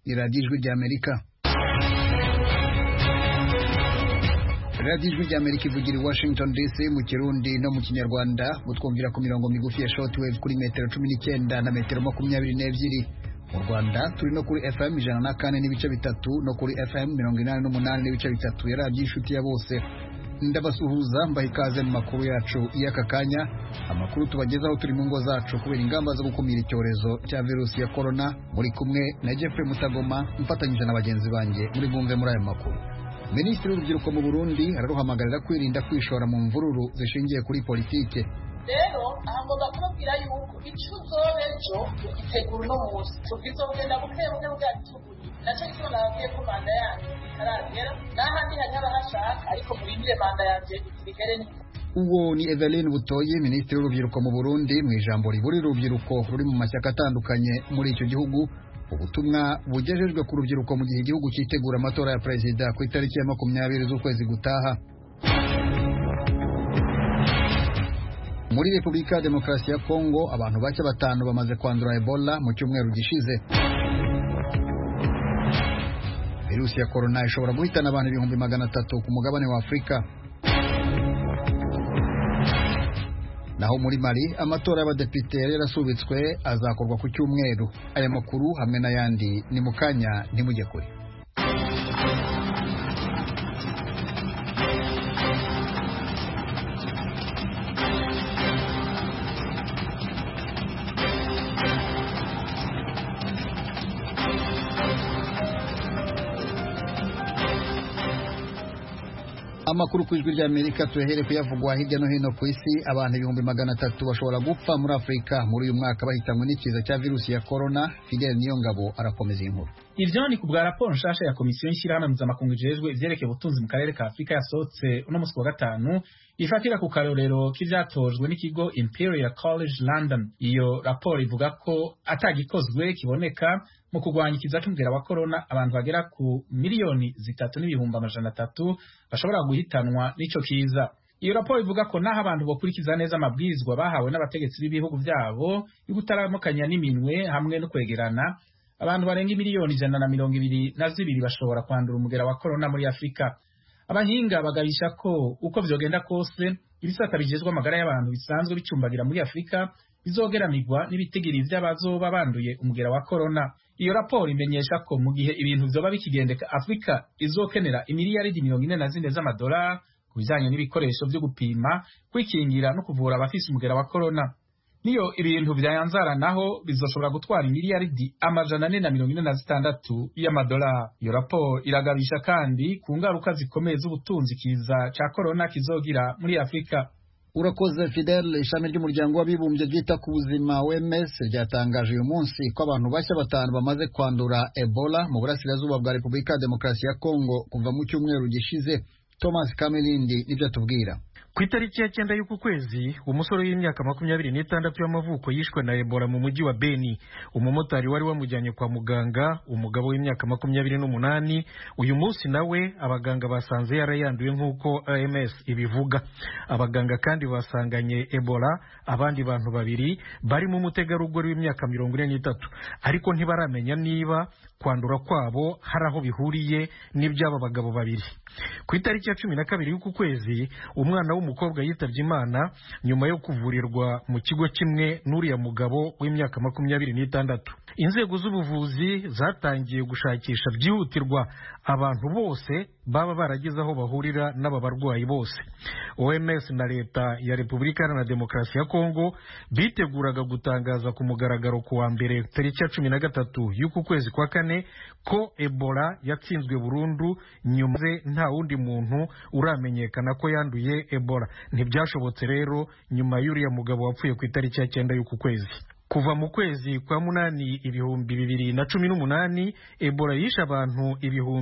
ni radiyo ijwi ry'Amerika. Radiyo ijwi ry'Amerika ivugira i Washington DC mu Kirundi no mu Kinyarwanda, mutwumvira ku mirongo migufi ya shortwave kuri metero 19 na metero 22. Mu Rwanda turi no kuri FM 104 n'ibice bitatu no kuri FM 88 n'ibice bitatu ya radiyo inshuti ya bose. Ndabasuhuza mbaha ikaze mu makuru yacu y'aka kanya. Amakuru tubagezaho turi mu ngo zacu kubera ingamba zo gukumira icyorezo cya virusi ya corona. Muri kumwe na Jeffrey Mutagoma mfatanyije na bagenzi banjye muri bumve muri aya makuru. Minisitiri w'urubyiruko mu Burundi araruhamagarira kwirinda kwishora mu mvururu zishingiye kuri politike. Rero ahangomba kubabwira yuko icyo uzoba ejo ugitegura uno munsi tubizogenda bukebuke bwatuguri nacyo cyo nabwiye ko manda yanjye itaragera n'ahandi hari abahashaka ariko murindire manda yanjye igere. Uwo ni Eveline Butoyi, minisitiri w'urubyiruko mu Burundi, mu ijambo riburira urubyiruko ruri mu mashyaka atandukanye muri icyo gihugu. Ubutumwa bugejejwe ku rubyiruko mu gihe igihugu cyitegura amatora ya perezida ku itariki ya 20 z'ukwezi gutaha. Muri Repubulika ya Demokarasi ya Kongo abantu bake 5 bamaze kwandura Ebola mu cyumweru gishize. Virusi ya corona ishobora guhitana abantu 300,000 ku mugabane wa Afrika. Naho muri Mali amatora y'abadepite yarasubitswe azakorwa ku cyumweru. Aya makuru hamwe n'ayandi ni mukanya ntimujye kure. Amakuru ku ijwi ry'Amerika tuyahere kuyavugwa hirya no hino ku isi. Abantu 300,000 bashobora gupfa muri Afrika muri uyu mwaka bahitanywe n'ikiza cya virusi ya corona. Fidel Niyongabo arakomeza inkuru. Ivyo ni kubwa raporo nshasha ya komisiyo y'ishyirahamwe mpuzamakungu ijejwe ivyerekeye ubutunzi mu karere ka Afrika yasohotse uno musi wa gatanu, ifatira ku karorero k'ivyatojwe n'ikigo Imperial College London. Iyo raporo ivuga ko atagikozwe kiboneka mu kurwanya ikiza cy'umugera wa corona, abantu bagera ku 3,300,000 bashobora guhitanwa n'ico kiza. Iyo raporo ivuga ko naho abantu bokurikiza neza amabwirizwa bahawe n'abategetsi b'ibihugu byabo y'ugutaramukanya n'iminwe hamwe no kwegerana, abantu barenga 1,122,000 bashobora kwandura umugera wa corona muri Afrika. Abahinga bagabisha ko uko vyogenda kose ibisata bijejwe amagara y'abantu bisanzwe bicumbagira muri Afrika bizogeramigwa n'ibitigiri vy'abazoba banduye umugera wa corona. Iyo raporo imenyesha ko mu gihe ibintu vyoba bikigendeka, Afrika izokenera imiliyaridi 44 z'amadolari ku bijanye n'ibikoresho vyo gupima, kwikingira no kuvura abafise umugera wa corona. Niyo ibintu vyayanzara naho bizoshobora gutwara imiliyaridi 446 y'amadolari. Iyo raporo iragabisha kandi ku ngaruka zikomeye z'ubutunzi kiza ca corona kizogira muri Afrika. Urakoze Fidel. Ishami ry'umuryango w'abibumbye ryita ku buzima OMS ryatangaje uyu munsi ko abantu bashya 5 bamaze kwandura Ebola mu burasirazuba bwa Repubulika ya Demokarasi ya Kongo kuva mu cyumweru gishize. Thomas Kamelindi nibyo atubwira. Ku itariki ya 9 y'uku kwezi, umusore w'imyaka 26 y'amavuko yishwe na Ebola mu mujyi wa Beni. Umumotari wari wamujyanye kwa muganga, umugabo w'imyaka 28. Uyu munsi nawe abaganga basanze yarayanduye nk'uko OMS ibivuga. Abaganga kandi basanganye Ebola abandi bantu 2 barimo umutegarugori w'imyaka 43, ariko ntibaramenya niba kwandura kwabo hari aho bihuriye n'iby'aba bagabo 2. Ku itariki ya 12 y'uku kwezi, umwana w'umukobwa yitavye Imana nyuma yo kuvurirwa mu kigo kimwe n'uriya mugabo w'imyaka 26. Inzego z'ubuvuzi zatangiye gushakisha byihutirwa abantu bose baba barageze aho bahurira n'aba barwayi bose. OMS na leta ya Repubulika ya Demokarasi ya Kongo biteguraga gutangaza ku mugaragaro ku wa mbere tariki ya 13 y'uku kwezi kwa kane ko Ebola yatsinzwe burundu, nyuma nta wundi muntu uramenyekana ko yanduye Ebola. Ntibyashobotse rero nyuma y'uriya mugabo wapfuye ku itariki ya 9 y'uku kwezi. Kuva mu kwezi kwa 8 2018, Ebola yishe abantu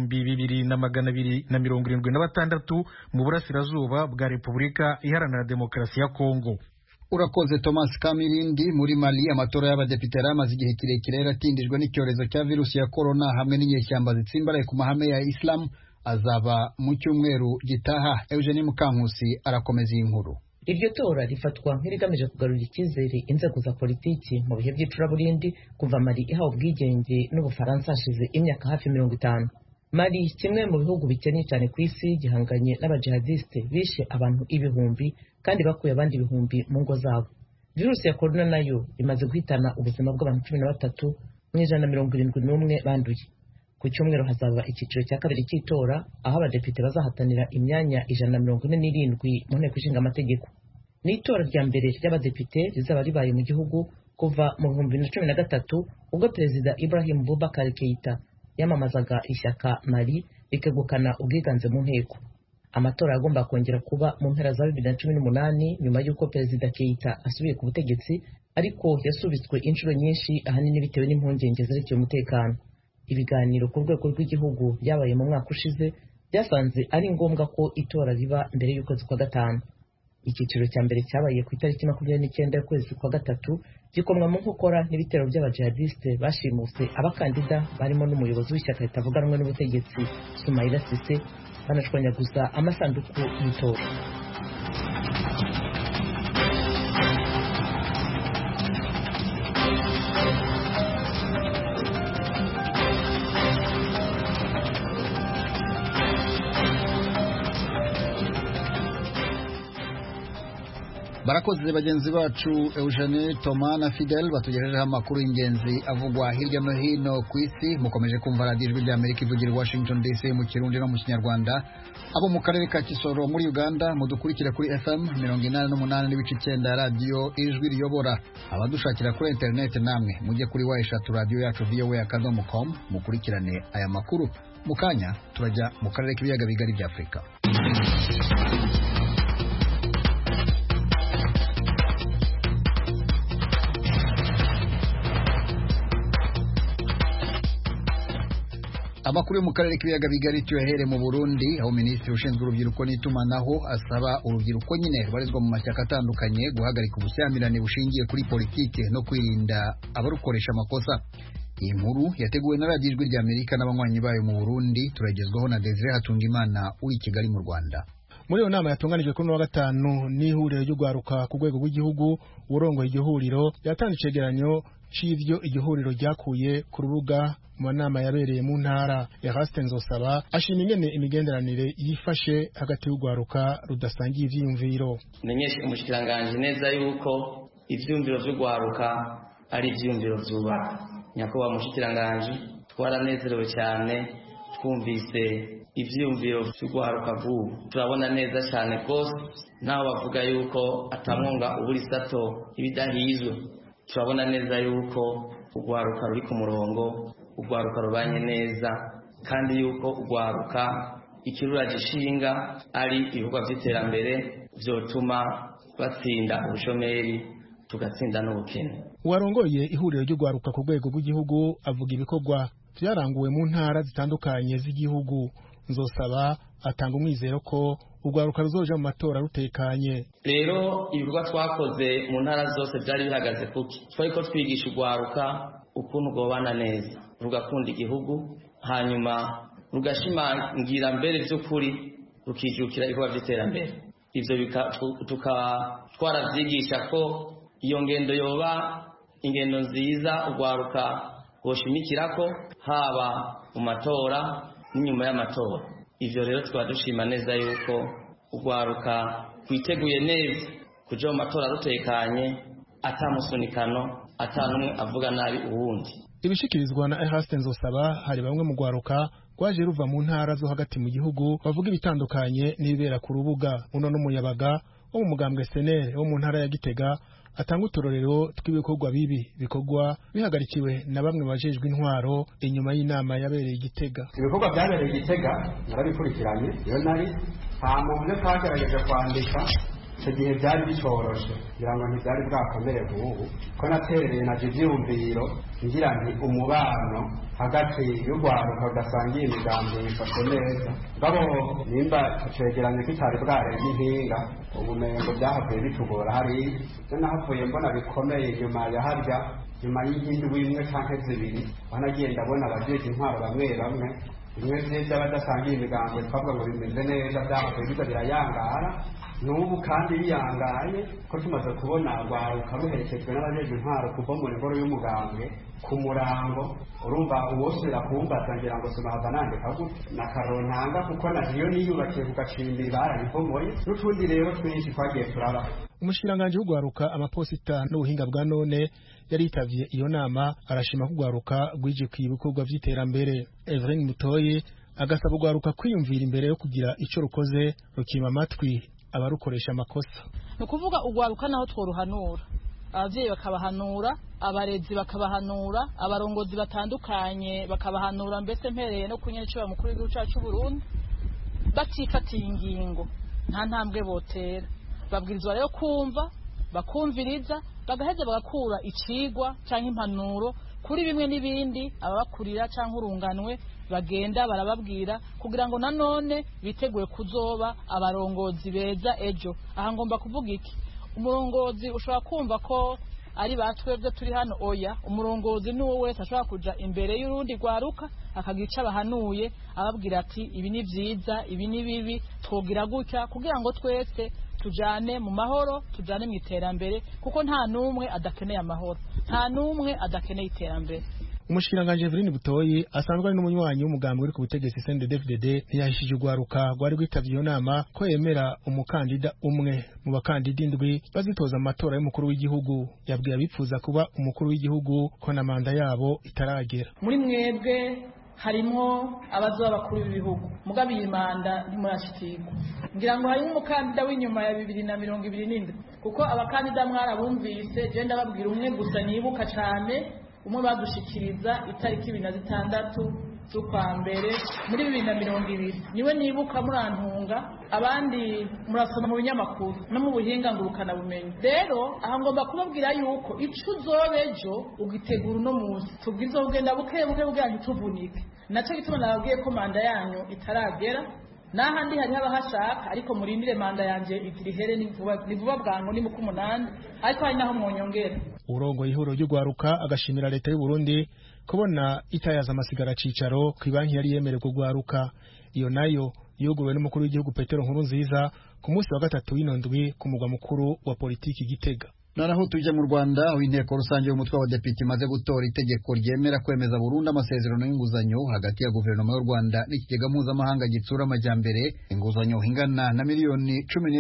2,276 mu burasirazuba bwa Repubulika Iharanira Demokarasi ya Kongo. Urakoze Thomas Kamirindi. Muri Mali amatora y'abadepite amaze igihe kirekire yaratindijwe n'icyorezo cya virusi ya corona hamwe n'inyeshyamba zitsimbaraye ku mahame ya Islam azaba mu cyumweru gitaha. Eugenie Mukankusi arakomeza iyi nkuru. iryo tora rifatwa nk'irigamije kugarura icyizere inzego za politiki mu bihe by'icuraburindi kuva Mali ihawe ubwigenge n'Ubufaransa hashize imyaka hafi 50. Mali kimwe mu bihugu bikennye cyane ku isi gihanganye n'abajihadiste bishe abantu ibihumbi kandi bakuye abandi ibihumbi mu ngo zabo. Virusi ya corona nayo imaze guhitana ubuzima bw'abantu 13 mu 171 banduye. Ku cyumweru hazaba icyiciro cya kabiri cy'itora aho abadepite bazahatanira imyanya 147 mu nteko ishinga amategeko. Ni itora rya mbere ry'abadepite rizaba ribaye mu gihugu kuva mu 2013 ubwo Perezida Ibrahim Boubacar Keïta yamamazaga ishyaka Mali rikegukana ubwiganze mu nteko. Amatora yagomba kongera kuba mu mpera za 2018 nyuma y'uko Perezida Keïta asubiye ku butegetsi, ariko yasubitswe inshuro nyinshi ahanini bitewe n'impungenge zerekeye umutekano. Ibiganiro ku rwego rw'igihugu byabaye mu mwaka ushize byasanze ari ngombwa ko itora riba mbere y'ukwezi kwa gatanu. Icyiciro cya mbere cyabaye ku itariki 29 y'ukwezi kwa gatatu gikomwa mu nkokora n'ibitero by'abajihadiste bashimuse abakandida barimo n'umuyobozi w'ishyaka ritavuga rumwe n'ubutegetsi Soumaïla Cissé banashwanyaguza amasanduku y'itora. Barakoze bagenzi bacu Eugene, Thomas na Fidel batugejejeho amakuru y'ingenzi avugwa hirya no hino ku isi. Mukomeje kumva radiyo ijwi ry'Amerika ivugira Washington DC mu Kirundi no mu Kinyarwanda. Abo mu karere ka Kisoro muri Uganda mudukurikira kuri FM 88.9 radiyo ijwi riyobora. Abadushakira kuri internet namwe mujye kuri eshatu radiyo yacu voa.com mukurikirane aya makuru. Mukanya turajya mu karere k'ibiyaga bigari bya Afrika. Amakuru mu karere k'ibiyaga bigari tuyahere mu Burundi, aho Minisitiri ushinzwe urubyiruko n'itumanaho asaba urubyiruko nyine rubarizwa mu mashyaka atandukanye guhagarika ubushyamirane bushingiye kuri politike no kwirinda abarukoresha amakosa. Iyi nkuru yateguwe na radiyo ijwi ry'Amerika n'abanywanyi bayo mu Burundi, turagezwaho na Desire Hatungimana uri i Kigali mu Rwanda. Muri iyo nama yatunganijwe kuri wa gatanu n'ihuriro ry'ugwaruka ku rwego rw'igihugu, urongoye iryo huriro yatanze icegeranyo c'ivyo iryo huriro ryakuye ku rubuga mu nama yabereye mu ntara. Eraste Nzosaba ashima ingene imigenderanire yifashe hagati y'ugwaruka rudasangiye ivyiyumviro. Menyesha umushikiranganje neza yuko ivyumviro vy'ugwaruka ari ivyumviro vyubaka. Nyakubahwa mushikiranganje, twaranezerewe cyane twumvise ivyumviro vy'ugwaruka vuba. Turabona neza cyane rwose naho bavuga yuko atamwonga uburi sato ibidahizwe. Turabona neza yuko ugwaruka ruri ku murongo, ugwaruka rubanye neza, kandi yuko ugwaruka ikirura gishinga ari ibikorwa by'iterambere vyotuma batsinda ubushomeri tugatsinda n'ubukene. Uwarongoye ihuriro ry'ugwaruka ku rwego rw'igihugu avuga ibikorwa byaranguwe mu ntara zitandukanye z'igihugu. Nzosaba atanga umwizero ko ugwaruka ruzoja mu matora rutekanye. Rero ibikorwa twakoze mu ntara zose byari bihagaze kuki twariko twigisha ugwaruka ukuntu gobana neza, rugakunda igihugu, hanyuma rugashimangira mbere by'ukuri rukijukira ibikorwa by'iterambere. Ivyo twaravyigisha ko iyo ngendo yoba ingendo nziza ugwaruka goshimikirako haba mu matora n'inyuma y'amatora. Ivyo rero twaba dushima neza yuko ugwaruka kwiteguye neza kuja mu matora rutekanye, atamusunikano, atanumwe avuga nabi uwundi. Ibishikirizwa na Eraste Nzosaba hari bamwe mu gwaruka rwaje ruva mu ntara zo hagati mu gihugu bavuga ibitandukanye n'ibera ku rubuga. Uno n'umuyabaga wo mu mugambwe SNL wo mu ntara ya Gitega atanga uturorero tw'ibikorwa bibi bikorwa bihagarikiwe na bamwe bajejwe intwaro inyuma y'inama yabereye Gitega. Ibikorwa byabereye Gitega narabikurikiranye, iyo nari nta muntu twagerageje kwandika icyo gihe byari bicoroshe kugira ngo ntibyari bwakomere nk'ubu, ko naterereye na ivyiyumviro ngira nti umubano hagati y'ugwaruka udasangiye imigambi wifashe neza. Ngabo nimba icegeranyo kitari bwarenga impinga, ubumengo byahavuye bitugora hariya. Ivyo nahavuye mbona bikomeye nyuma ya harya, nyuma y'indwi imwe canke zibiri, wanagiye ndabona abajeje intwaro bamwe bamwe bimwe vy'abadasangiye imigambi twavuga ngo bimeze neza byahavuye biza birayangara, n'ubu kandi biyangaye ko tumaze kubona rwaruka ruherekejwe n'abajejwe intwaro kuva mu ngoro y'umugambwe ku murango urumva uwosubira kumbaza ngira ngo sinahava nandika gutya na karontanga kuko nayo niyubakiye ku gacimbiri bararibomoye n'utundi rero twinshi twagiye turaba. Umushikiranganji w'ugwaruka amaposita n'ubuhinga bwa none yaritavye iyo nama arashima kugwaruka gwije kwibukorwa vy'iterambere. Evelyn Mutoyi agasaba ugwaruka kwiyumvira imbere yo kugira ico rukoze rukima amatwi abarukoresha amakosa. Nukuvuga ugwaruka naho tworuhanura, abavyeyi bakabahanura, abarezi bakabahanura, abarongozi batandukanye bakabahanura, mbese mpereye no kunyecyo mukuru w'igihugu cyacu Burundi batifatiye ingingo nta ntambwe botera. Babwirizwa rero kumva, bakumviriza, bagaheza bagakura icigwa canke impanuro kuri bimwe n'ibindi ababakurira canke urunganwe bagenda barababwira kugira ngo nanone biteguye kuzoba abarongozi beza ejo. Aha ngomba kuvuga iki? Umurongozi ushobora kumva ko ari batwebwe turi hano, oya, umurongozi n'uwo wese ashobora kuja imbere y'urundi rwaruka akagica abahanuye ababwira ati ibi ni vyiza, ibi ni bibi, twogira gutya kugira ngo twese tujane mu mahoro, tujane mu iterambere, kuko nta numwe adakeneye amahoro, nta numwe adakeneye iterambere. Umushikiranganje Evelyn Butoyi asanzwe ari n'umunywanyi w'umugambwe uri ku butegetsi CNDD-FDD ntiyahishije ugwaruka rwari rwitavye iyo nama ko yemera umukandida umwe mu bakandida indwi bazitoza amatora y'umukuru w'igihugu. Yabwiye abipfuza kuba umukuru w'igihugu ko na manda yabo itaragera. Muri mwebwe harimo abazoba bakuru b'ibihugu mugabe iyi manda ntimurashikirwa, ngira ngo harimo umukandida w'inyuma ya 2027 kuko abakandida mwarabumvise je ndababwira umwe gusa nibuka cyane, umwe badushikiriza itariki 26 z'ukwa mbere muri 2020 niwe nibuka murantunga, abandi murasoma mu binyamakuru no mu buhinga ngurukana bumenyi. Rero aha ngomba kubabwira yuko ico uzobejo ugitegura uno munsi tubwizo ugenda buke bwanyu tuvunike. Naco gituma nababwiye ko manda yanyu itaragera, n'ahandi hari abahashaka ariko murindire manda yanje igirihere ni vuba bwangu ni mu 8 ariko hari naho mwonyongera. Urongo ihuro y'ugwaruka agashimira leta y'u Burundi kubona itayaza amasigara cicaro ku banki yari yemereye kugwaruka. Iyo nayo yuguruwe n'umukuru w'igihugu Petero Nkurunziza ku munsi wa 3 w'inondwi ku mugwa mukuru wa politiki Gitega. Naraho tuje mu Rwanda aho inteko rusange y'umutwe w'abadepite imaze gutora itegeko ryemera kwemeza burundu amasezerano y'inguzanyo hagati ya guverinoma y'u Rwanda n'ikigega mpuzamahanga gitsura amajyambere. Inguzanyo ingana na miliyoni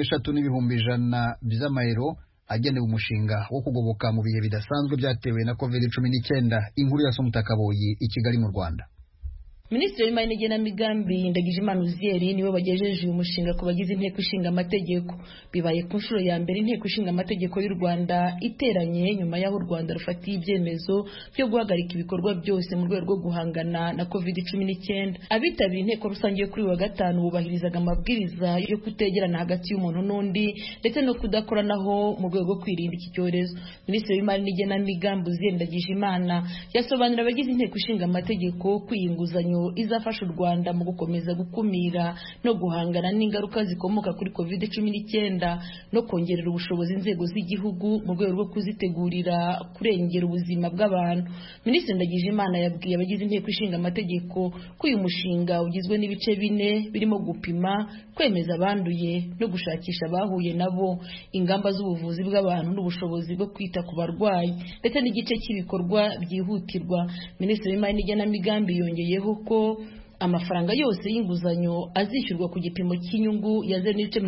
13,100 by'amayero agenewe umushinga wo kugoboka mu bihe bidasanzwe byatewe na COVID-19. Inkuru ya Somutakaboyi i Kigali mu Rwanda. Minisitiri w'Imari n'Igenamigambi Ndagijimana Uzziel niwe bagejeje uyu mushinga ku bagize inteko ishinga amategeko. Bibaye ku nshuro ya mbere inteko ishinga amategeko y'u Rwanda iteranye nyuma y'aho u Rwanda rufatiye ibyemezo byo guhagarika ibikorwa byose mu rwego rwo guhangana na COVID-19. Abitabiriye inteko rusange yo kuri wa gatanu bubahirizaga amabwiriza yo kutegerana hagati y'umuntu n'undi ndetse no kudakoranaho mu rwego rwo kwirinda iki cyorezo. Minisitiri w'Imari n'Igenamigambi Uzziel Ndagijimana yasobanurira abagize inteko ishinga amategeko kwiyinguzanya izafasha u Rwanda mu gukomeza gukumira no guhangana n'ingaruka zikomoka kuri COVID-19 no kongerera ubushobozi inzego z'igihugu mu rwego rwo kuzitegurira kurengera ubuzima bw'abantu. Minisitiri Ndagijimana yabwiye abagize inteko ishinga amategeko ko uyu mushinga ugizwe n'ibice 4 birimo gupima, kwemeza abanduye no gushakisha abahuye nabo, ingamba z'ubuvuzi bw'abantu n'ubushobozi bwo kwita ku barwayi ndetse n'igice cy'ibikorwa byihutirwa. Minisitiri w'Imari n'Igenamigambi yongeyeho ko amafaranga yose y'inguzanyo azishyurwa ku gipimo cy'inyungu ya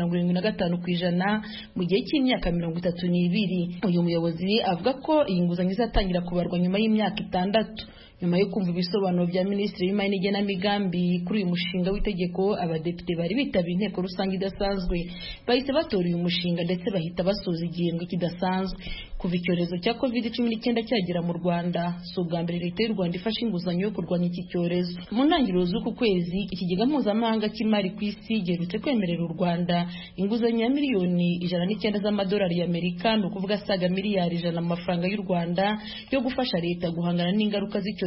0.75% mu gihe cy'imyaka 32. Uyu muyobozi avuga ko iyi nguzanyo izatangira kubarwa nyuma y'imyaka 6. Nyuma yo kumva ibisobanuro bya Minisitiri w'Imari n'Igenamigambi kuri uyu mushinga w'itegeko, abadepite bari bitabiriye inteko rusange idasanzwe bahise batora uyu mushinga ndetse bahita basoza igihembwe kidasanzwe. Kuva icyorezo cya COVID-19 cyagera mu Rwanda, si ubwa mbere leta y'u Rwanda ifashe inguzanyo yo kurwanya iki cyorezo. Mu ntangiriro z'uku kwezi, ikigega mpuzamahanga cy'imari ku isi giherutse kwemerera u Rwanda inguzanyo ya miliyoni 109 z'amadolari y'Amerika, ni ukuvuga saga miliyari 100 mu mafaranga y'u Rwanda yo gufasha leta guhangana n'ingaruka z'icyorezo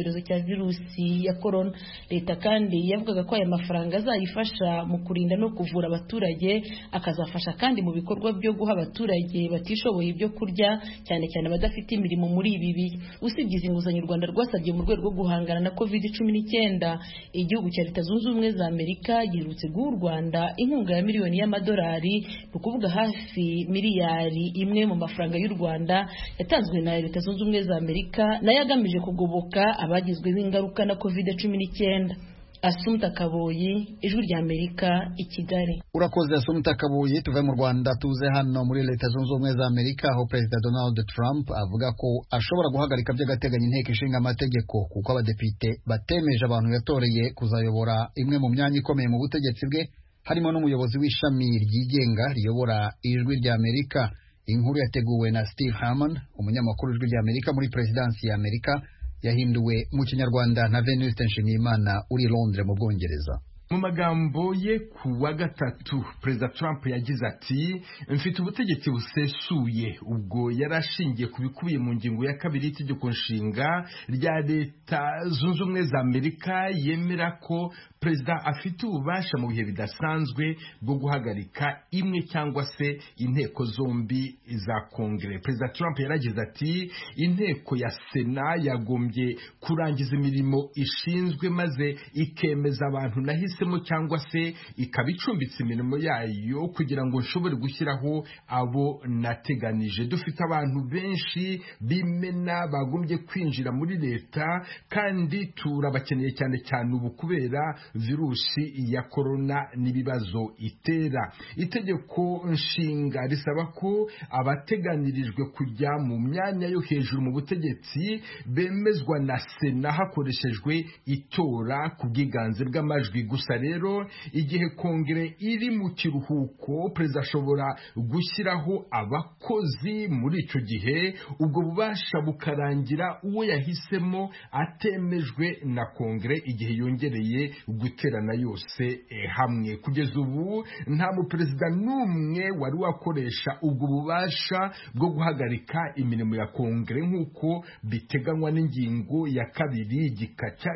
icyorezo cya virusi ya korona. Leta kandi yavugaga ko aya mafaranga azayifasha mu kurinda no kuvura abaturage, akazafasha kandi mu bikorwa byo guha abaturage batishoboye ibyo kurya, cyane cyane abadafite imirimo muri ibi bihe. Usibye izi nguzanyo u Rwanda rwasabye mu rwego rwo guhangana na COVID-19, igihugu cya Leta Zunze Ubumwe za Amerika giherutse guha u Rwanda inkunga ya miliyoni y'amadolari, ni ukuvuga hafi miliyari imwe mu mafaranga y'u Rwanda yatanzwe na Leta Zunze Ubumwe za Amerika, nayo agamije kugoboka abagizweho ingaruka na COVID-19. Asumta Kaboyi, Ijwi rya Amerika, i Kigali. Urakoze Asumta Kaboyi. Tuve mu Rwanda tuze hano muri Leta Zunze Ubumwe za Amerika, aho Perezida Donald Trump avuga ko ashobora guhagarika by'agateganyo inteko ishinga amategeko kuko abadepite batemeje abantu yatoreye kuzayobora imwe mu myanya ikomeye mu butegetsi bwe, harimo n'umuyobozi w'ishami ryigenga riyobora Ijwi rya Amerika. Inkuru yateguwe na Steve Harmon, umunyamakuru w'Ijwi rya Amerika muri Presidansi ya Amerika, yahinduwe mu Kinyarwanda na Venuste Nshimiyimana uri Londres mu Bwongereza. Mu magambo ye ku wa gatatu, Perezida Trump yagize ati, mfite ubutegetsi busesuye. Ubwo yarashingiye ku bikubiye mu ngingo ya 2 y'itegeko nshinga rya Leta Zunze Ubumwe za Amerika yemera ko Perezida afite ububasha mu bihe bidasanzwe bwo guhagarika imwe cyangwa se inteko zombi za Kongere. Perezida Trump yaragize ati, inteko ya Sena yagombye kurangiza imirimo ishinzwe maze ikemeza abantu nahisemo cyangwa se ikabicumbitse imirimo yayo kugira ngo nshobore gushyiraho abo nateganije. Dufite abantu benshi bimena bagombye kwinjira muri leta kandi turabakeneye cyane cyane ubu kubera virusi ya korona n'ibibazo itera. Itegeko nshinga risaba ko abateganirijwe kujya mu myanya yo hejuru mu butegetsi bemezwa na Sena hakoreshejwe itora ku bwiganze bw'amajwi. Gusa rero igihe Kongere iri mu kiruhuko, Perezida ashobora gushyiraho abakozi muri icyo gihe, ubwo bubasha bukarangira uwo yahisemo atemejwe na Kongere igihe yongereye guterana yose hamwe. Kugeza ubu nta muperezida n'umwe wari wakoresha ubwo bubasha bwo guhagarika imirimo ya Kongere nk'uko biteganywa n'ingingo ya 2 igika cya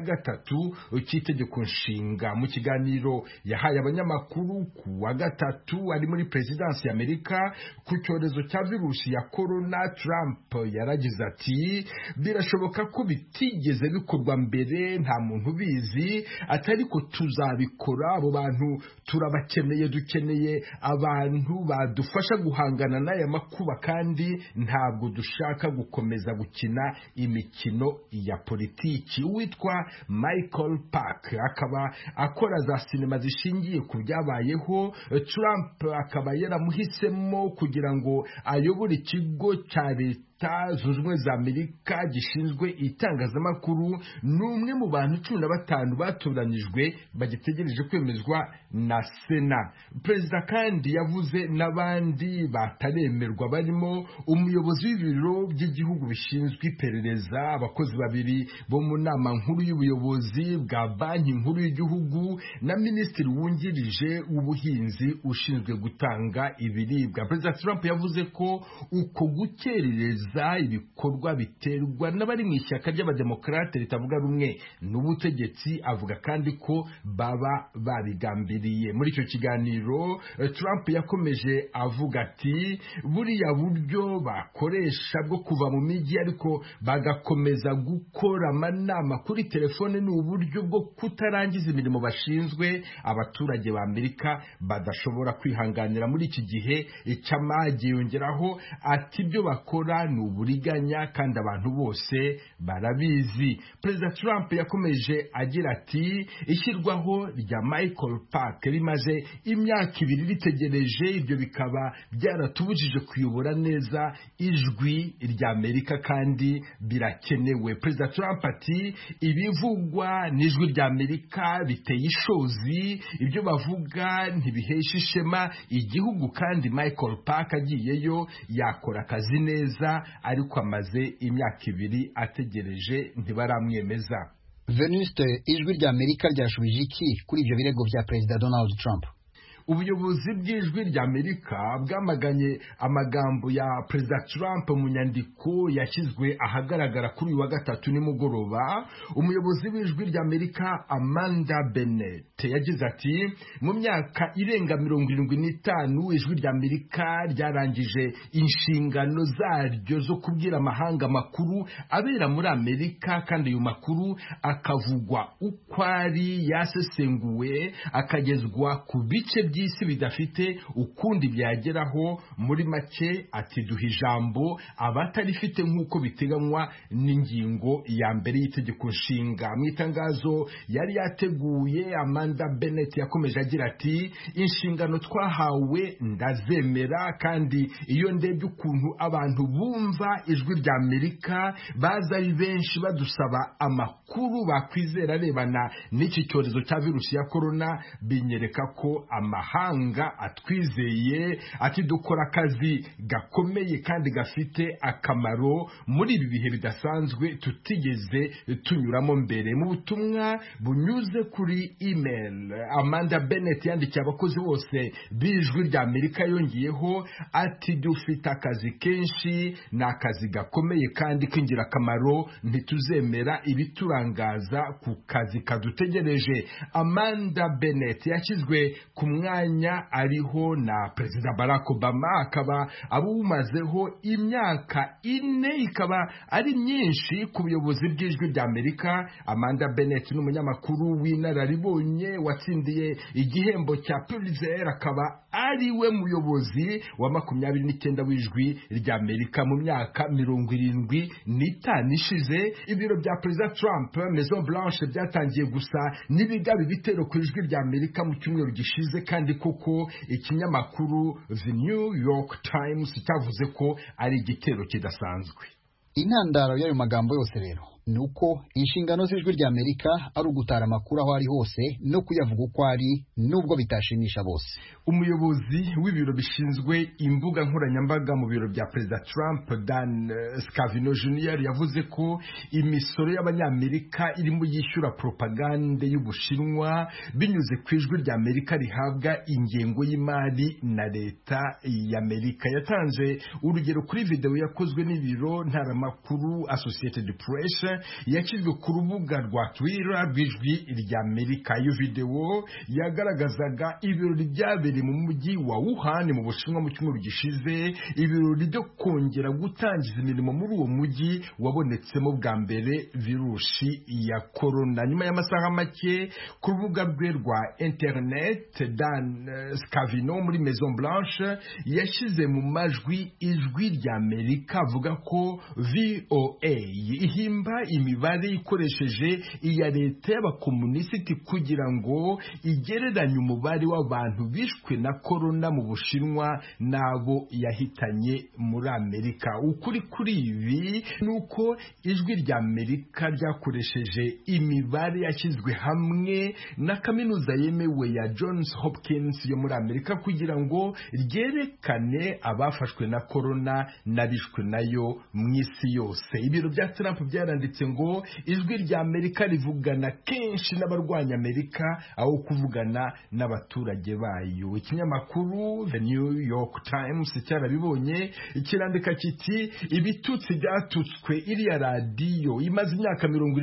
3 cy'itegeko nshinga. Mu kiganiro yahaye abanyamakuru ku wa gatatu ari muri Presidansi ya Amerika ku cyorezo cya virusi ya korona, Trump yaragize ati, birashoboka ko bitigeze bikorwa mbere, nta muntu ubizi, atari ko tuzabikora. Abo bantu turabakeneye, dukeneye abantu badufasha guhangana n'aya makuba kandi ntabwo dushaka gukomeza gukina imikino ya politiki. Uwitwa Michael Park akaba akora za sinema zishingiye ku byabayeho. Trump akaba yaramuhisemo kugira ngo ayobore ikigo cya Leta Zunze Ubumwe za Amerika gishinzwe itangazamakuru. N'umwe mu bantu 15 batoranyijwe bagitegereje kwemezwa na Sena. Perezida kandi yavuze n'abandi bataremerwa barimo umuyobozi w'ibiro by'igihugu bishinzwe iperereza, abakozi 2 bo mu nama nkuru y'ubuyobozi bwa Banki Nkuru y'Igihugu na Minisitiri wungirije w'ubuhinzi ushinzwe gutanga ibiribwa. Perezida Trump yavuze ko uko gukerereza ibikorwa biterwa n'abari mu ishyaka ry'abademokrate ritavuga rumwe n'ubutegetsi. Avuga kandi ko baba babigambiriye. Muri icyo kiganiro Trump yakomeje avuga ati, buriya buryo bakoresha bwo kuva mu mijyi ariko bagakomeza gukora amanama kuri telefone ni uburyo bwo kutarangiza imirimo bashinzwe abaturage ba Amerika badashobora kwihanganira muri iki gihe cy'amage. Yongeraho ati, ibyo bakora ni uburiganya kandi abantu bose barabizi. Perezida Trump yakomeje agira ati, ishyirwaho rya Michael Park rimaze imyaka 2 ritegereje, ibyo bikaba byaratubujije kuyobora neza Ijwi rya Amerika kandi birakenewe. Perezida Trump ati, ibivugwa n'Ijwi rya Amerika biteye ishozi, ibyo bavuga ntibihesha ishema igihugu kandi Michael Park agiyeyo yakora akazi neza, ariko amaze imyaka 2 ategereje ntibaramwemeza. Venuste, Ijwi rya Amerika ryashubije iki kuri ibyo birego bya Perezida Donald Trump? ubuyobozi bw'ijwi ry'Amerika bwamaganye amagambo ya Perezida Trump mu nyandiko yashyizwe ahagaragara kuri uyu wa gatatu nimugoroba. Umuyobozi w'ijwi ry'Amerika Amanda Bennett yagize ati mu myaka irenga 75 ijwi ry'Amerika ryarangije inshingano zaryo zo kubwira amahanga amakuru abera muri Amerika, kandi ayo makuru akavugwa uko ari, yasesenguwe, akagezwa ku bice by'isi bidafite ukundi byageraho. Muri make ati duha ijambo abatarifite nk'uko biteganywa n'ingingo ya mbere y'itegeko nshinga. Mu itangazo yari yateguye, Amanda Bennett yakomeje agira ati inshingano twahawe ndazemera, kandi iyo ndebye ukuntu abantu bumva ijwi ry'Amerika baza ari benshi badusaba amakuru bakwizera arebana n'iki cyorezo cya virusi ya corona, binyereka ko amahanga atwizeye. Ati dukora akazi gakomeye kandi gafite akamaro muri ibi bihe bidasanzwe tutigeze tunyuramo mbere. Mu butumwa bunyuze kuri email, Amanda Bennett yandikiye abakozi bose b'ijwi ry'Amerika yongeyeho ati dufite akazi kenshi, ni akazi gakomeye kandi k'ingirakamaro, ntituzemera ibiturangaza ku kazi kadutegereje. Amanda Bennett yashyizwe ku mwanya ariho na Perezida Barack Obama, akaba abumazeho imyaka 4, ikaba ari myinshi ku buyobozi bw'ijwi ry'Amerika. Amanda Bennett ni umunyamakuru w'inararibonye watsindiye igihembo cya Pulitzer, akaba ari we muyobozi wa 29 w'ijwi ry'Amerika mu myaka 75 ishize. Ibiro bya Perezida Trump, Maison Blanche, byatangiye gusa n'ibigaba ibitero ku ijwi ry'Amerika mu cyumweru gishize, kandi koko ikinyamakuru The New York Times cyavuze ko ari igitero kidasanzwe. Intandaro y'ayo magambo yose rero ni uko inshingano z'ijwi ry'Amerika ari ugutara amakuru aho ari hose no kuyavuga uko ari, nubwo bitashimisha bose. Umuyobozi w'ibiro bishinzwe imbuga nkoranyambaga mu biro bya Perezida Trump, Dan Scavino Jr., yavuze ko imisoro y'abanyamerika irimo yishyura propagande y'Ubushinwa binyuze ku ijwi ry'Amerika rihabwa ingengo y'imari na leta y'Amerika. Yatanze urugero kuri video yakozwe n'ibiro ntaramakuru Associated Press yashyizwe ku rubuga rwa Twitter rw'ijwi ry'Amerika. Iyo video yagaragazaga ibirori byabereye mu mujyi wa Wuhan mu Bushinwa mu cyumweru gishize, ibirori byo kongera gutangiza imirimo muri uwo mujyi wabonetsemo bwa mbere virusi ya corona. Nyuma y'amasaha make ku rubuga rwe rwa internet, Dan Scavino muri Maison Blanche yashyize mu majwi ijwi ry'Amerika avuga ko VOA ihimba imibare ikoresheje iya leta y'abakomunisiti kugira ngo igereranye umubare w'abantu bishwe na corona mu Bushinwa nabo yahitanye muri Amerika. Ukuri kuri ibi nuko ijwi ry'Amerika ryakoresheje imibare yashyizwe hamwe na kaminuza yemewe ya Johns Hopkins yo muri Amerika kugira ngo ryerekane abafashwe na corona n'abishwe nayo mu isi yose. Ibiro bya Trump byaranditse ngo ijwi ry'Amerika rivugana kenshi n'abarwanya Amerika aho kuvugana n'abaturage bayo. Ikinyamakuru The New York Times cyarabibonye, kirandika kiti ibitutsi byatutswe iriya radiyo imaze imyaka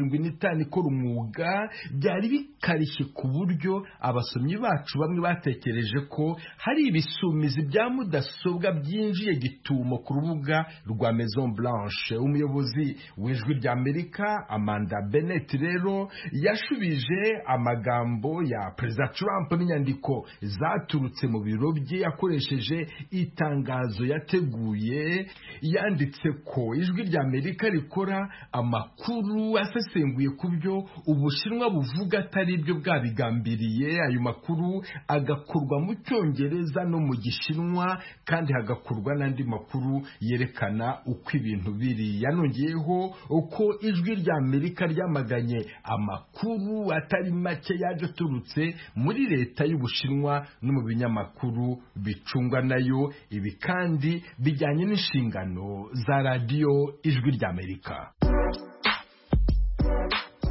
75 ikora umwuga byari bikarishye ku buryo abasomyi bacu bamwe batekereje ko hari ibisumizi bya mudasobwa byinjiye gitumo ku rubuga rwa Maison Blanche. Umuyobozi w'ijwi ry'Amerika Amanda Bennett rero yashubije amagambo ya Perezida Trump n'inyandiko zaturutse mu biro bye yakoresheje itangazo yateguye. Yanditse ko ijwi ry'Amerika rikora amakuru asesenguye ku byo Ubushinwa buvuga atari ibyo bwabigambiriye. Ayo makuru agakorwa mu Cyongereza no mu Gishinwa, kandi hagakorwa n'andi makuru yerekana uko ibintu biri. Yanongeyeho uko ijwi ry'Amerika ryamaganye amakuru atari make yaje aturutse muri leta y'Ubushinwa no mu binyamakuru bicungwa nayo. Ibi kandi bijyanye n'inshingano za radiyo ijwi ry'Amerika.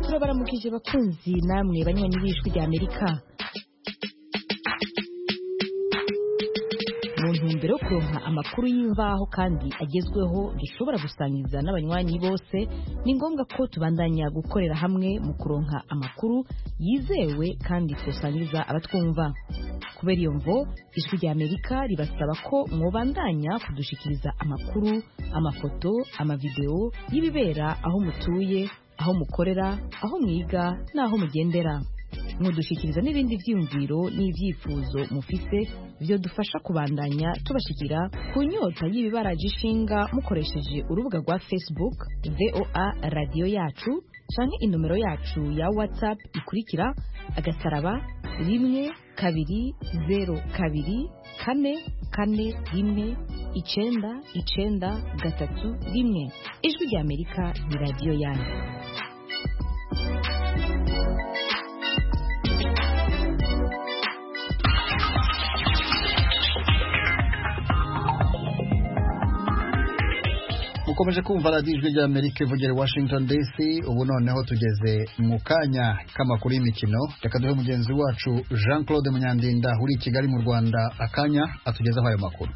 Turabaramukije bakunzi namwe banywanyi b'ijwi ry'Amerika. mu ntumbero yo kuronka amakuru y'imvaho kandi agezweho dushobora gusangiza n'abanywanyi bose, ni ngombwa ko tubandanya gukorera hamwe mu kuronka amakuru yizewe kandi twosangiza abatwumva. Kubera iyo mvo, Ijwi ry'Amerika ribasaba ko mwobandanya kudushikiriza amakuru, amafoto, amavideo y'ibibera aho mutuye, aho mukorera, aho mwiga n'aho mugendera. Mudushikiriza n'ibindi vyiyumviro n'ivyifuzo mufise byo dufasha kubandanya tubashikira ku nyota y'ibibaraje ishinga mukoresheje urubuga rwa Facebook VOA Radio Yacu canke inomero yacu ya WhatsApp ikurikira *12024419931. Ijwi ry'Amerika ni radio yanyu. mukomeje kumva radiyo Ijwi ry'Amerika ivugira i Washington DC. ubu noneho tugeze mu kanya k'amakuru y'imikino. Reka duhe mugenzi wacu Jean Claude Munyandinda uri i Kigali mu Rwanda akanya atugezaho ayo makuru.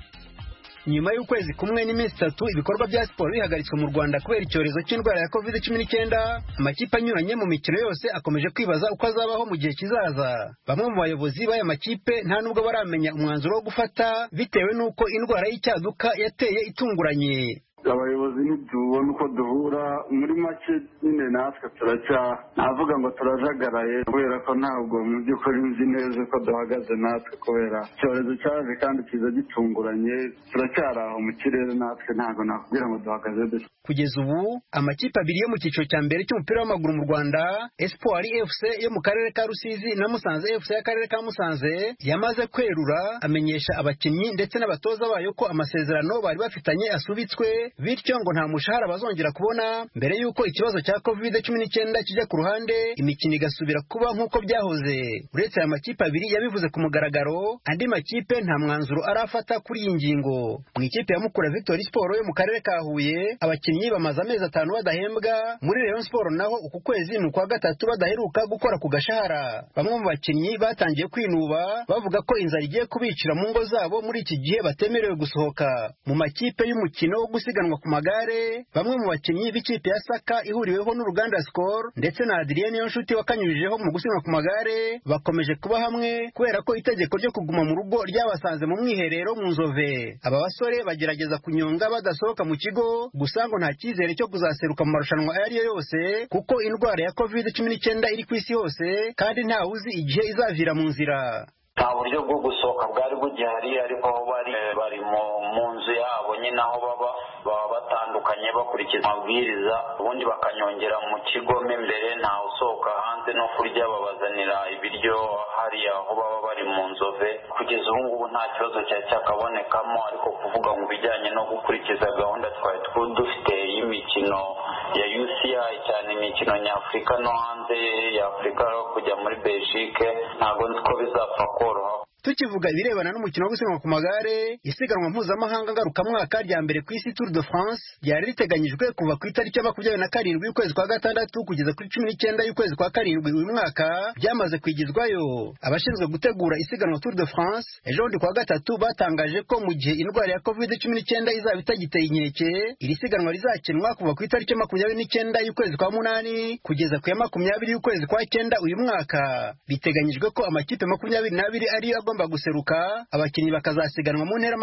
Nyuma y'ukwezi kumwe n'iminsi 3 ibikorwa bya siporo bihagaritswe mu Rwanda kubera icyorezo cy'indwara ya COVID-19, amakipe anyuranye mu mikino yose akomeje kwibaza uko azabaho mu gihe kizaza. Bamwe mu bayobozi b'aya makipe nta nubwo baramenya umwanzuro wo gufata bitewe n'uko indwara y'icyaduka yateye itunguranye. Abayobozi ntitubona uko duhura, muri make nyine natwe navuga ngo turajagaraye kubera ko ntabwo mu by'ukuri nzi neza uko duhagaze natwe, kubera icyorezo cyaje kandi kiza gitunguranye. Turacyari aho mu kirere, natwe ntabwo nakubwira ngo duhagaze dutya. Kugeza ubu amakipe abiri yo mu cyiciro cya mbere cy'umupira w'amaguru mu Rwanda, Espoir FC yo mu karere ka Rusizi na Musanze FC y'akarere ka Musanze, yamaze kwerura amenyesha abakinnyi ndetse n'abatoza bayo ko amasezerano bari bafitanye asubitswe, bityo ngo nta mushahara bazongera kubona mbere y'uko ikibazo cya COVID-19 kijya ku ruhande, imikino igasubira kuba nk'uko byahoze. Uretse aya makipe abiri yabivuze ku mugaragaro, andi makipe nta mwanzuro arafata kuri iyi ngingo. Mu ikipe ya Mukura Victory Sport yo mu karere ka Huye, abakinnyi bamaze amezi 5 badahembwa. Muri Rayon Sport naho uku kwezi ni ukwa gatatu badaheruka gukora ku gashahara. Bamwe mu bakinnyi batangiye kwinuba bavuga ko inzara igiye kubicira mu ngo zabo muri iki gihe batemerewe gusohoka. Mu makipe y'umukino wo gusiganwa ku magare, bamwe mu bakinnyi b'ikipe ya Saka ihuriweho n'uruganda Skol ndetse na Adrien Niyonshuti wakanyujijeho mu gusiganwa ku magare bakomeje kuba hamwe kubera ko itegeko ryo kuguma mu rugo ryabasanze mu mwiherero mu Nzove. Aba basore bagerageza kunyonga badasohoka mu kigo, gusa ngo nta cyizere cyo kuzaseruka mu marushanwa ayo ariyo yose kuko indwara ya COVID-19 iri ku isi hose kandi nta uzi igihe izavira mu nzira. Nta buryo bwo gusohoka bwari bugihari, ariko aho bari mu nzu yabo nyine aho baba batandukanye bakurikiza amabwiriza, ubundi bakanyongera mu kigo mo imbere, nta usohoka hanze no kurya, babazanira ibiryo hariya aho baba bari mu Nzove. Kugeza ubu ngubu nta kibazo cyakabonekamo, ariko kuvuga mu bijyanye no gukurikiza gahunda twari dufite y'imikino ya UCI, cyane imikino nyafurika no hanze ya Afurika kujya muri Belgique, ntabwo nzi ko bizapfa koroha. Tukivuga ibirebana n'umukino wo gusiganwa ku magare, isiganwa mpuzamahanga ngarukamwaka rya mbere ku isi Tour de France ryari riteganyijwe kuva ku itariki ya 27 y'ukwezi kwa gatandatu kugeza kuri 19 y'ukwezi kwa karindwi uyu mwaka, byamaze kwigizwayo. Abashinzwe gutegura isiganwa Tour de France ejo bundi kwa gatatu batangaje ko mu gihe indwara ya COVID-19 izaba itagiteye inkeke, iri siganwa rizakinwa kuva ku itariki ya 29 y'ukwezi kwa munani kugeza ku ya 20 y'ukwezi kwa 9 uyu mwaka. Biteganyijwe ko amakipe 22 ari agomba guseruka, abakinnyi bakazasiganwa mu ntera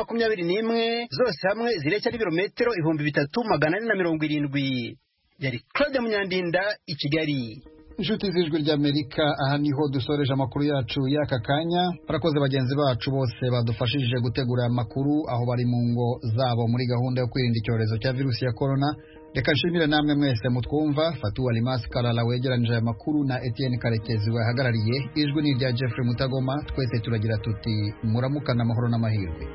21 zose hamwe zireshya n'ibirometero 3470. Yari Claude Munyandinda i Kigali. Inshuti z'Ijwi ry'Amerika, aha niho dusoreje amakuru yacu y'aka kanya. Barakoze bagenzi bacu bose badufashije gutegura amakuru aho bari mu ngo zabo muri gahunda yo kwirinda icyorezo cya virusi ya corona. Reka nshimire namwe mwese mutwumva. Fatou Alimas Kalala wegeranije aya makuru na Etienne Karekezi wahagarariye. Ijwi ni rya Jeffrey Mutagoma. Twese turagira tuti muramukana amahoro n'amahirwe.